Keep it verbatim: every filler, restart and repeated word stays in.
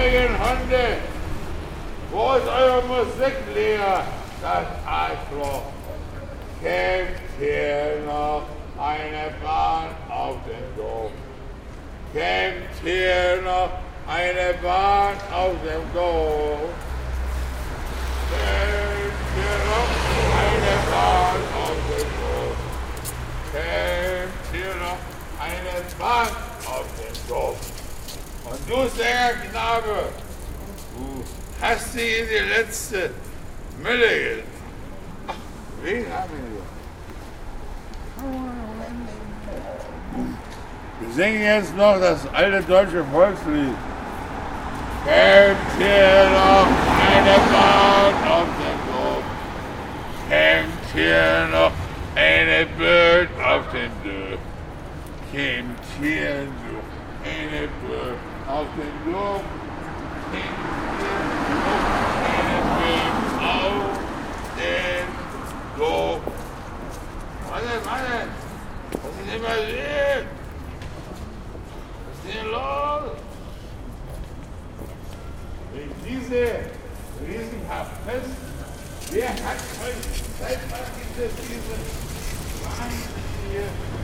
feigen Hunde, wo ist euer Musiklehrer, das Arschloch? Kämpft hier noch eine Bahn auf dem Dorf? Kämpft hier noch eine Bahn auf dem Dorf? Kämpft hier noch eine Bahn auf dem Dorf? Kämpft hier noch eine Bahn auf dem Dorf? Und du, Sängerknabe, du hast dich in die letzte Mülle gesetzt. Ach, wen haben wir hier? Wir singen jetzt noch das alte deutsche Volkslied. Kämpft hier noch eine Bahn auf dem Dorf? Kämpft hier noch eine Bird auf dem Dorf? Kämpft hier noch eine Bird auf dem Dorf? Kämpft hier noch eine Bird auf dem Dorf? Warte, warte! Was ist denn passiert? Was ist denn los? Wegen diese Riesenhaftfest, wer hat euch, seit wann gibt es diese Wahnsinn hier?